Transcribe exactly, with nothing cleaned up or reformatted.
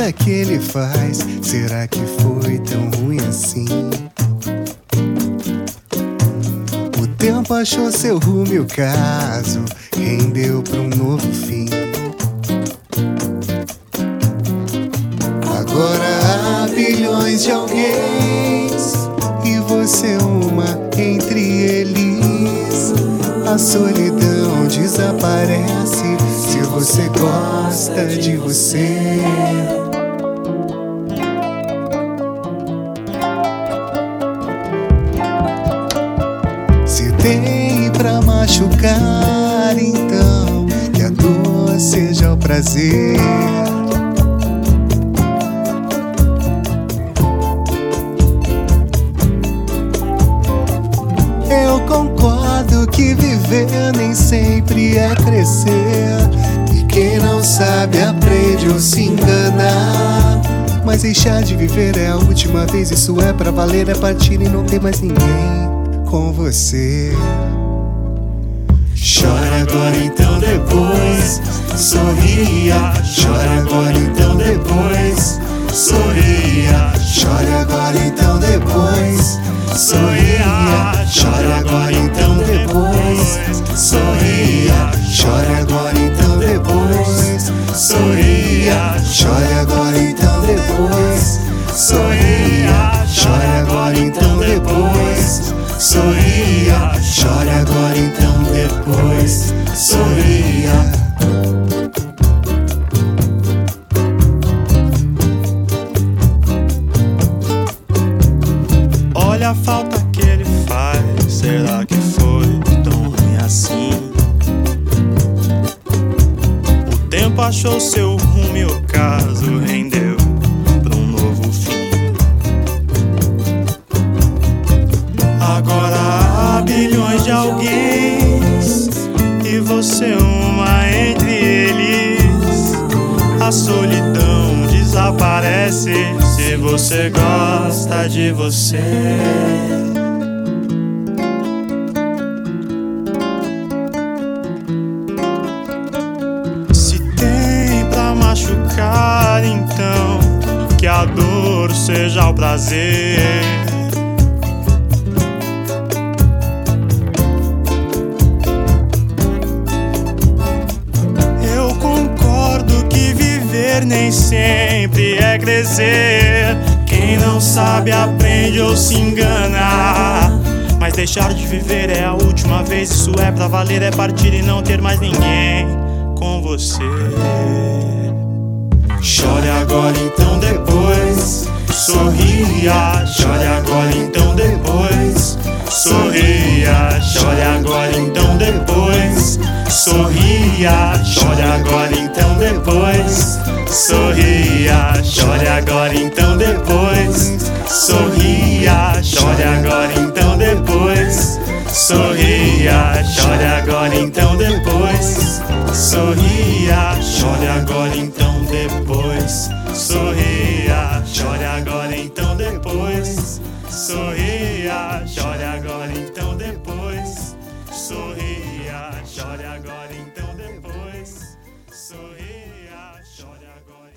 falta que ele faz, será que foi tão ruim assim? O tempo achou seu rumo e o caso rendeu pra um novo fim. Agora há bilhões de alguém e você uma entre eles. A solidão desaparece se você gosta de você. Se tem pra machucar, então que a dor seja o prazer. Eu concordo que viver nem sempre é crescer, e quem não sabe aprende ou se enganar. Mas deixar de viver é a última vez, isso é pra valer, é partir e não ter mais ninguém com você. Chora agora então depois, sorria. Chora agora então depois, sorria. Chora agora então depois, sorria. Chora agora então depois, sorria. Chora agora então depois, sorria. Chora agora então depois, sorria. Chora agora então depois, sorria. Chora agora então depois, sorria. Olha a falta que ele faz, será que foi tão ruim assim? O tempo achou seu rumo e o caso rendeu pra um novo fim. Agora há bilhões de alguém e você uma entre eles. A solidão desaparece se você gosta de você. Se tem pra machucar, então que a dor seja o prazer. Eu concordo que viver nem sempre é crescer. Quem não sabe aprende ou se engana. Mas deixar de viver é a última vez, isso é pra valer, é partir e não ter mais ninguém com você. Chore agora então depois, sorria. Chore agora então depois, sorria. Chore agora então depois, sorria. Chore agora então depois, sorria. Chore agora então depois, sorria. Chore agora então depois, sorria. Chore agora então depois, sorria. Chore agora então depois, sorria. Chore agora então depois, sorria. Chore agora então depois, sorria. Chore agora então depois, sorria. Chore agora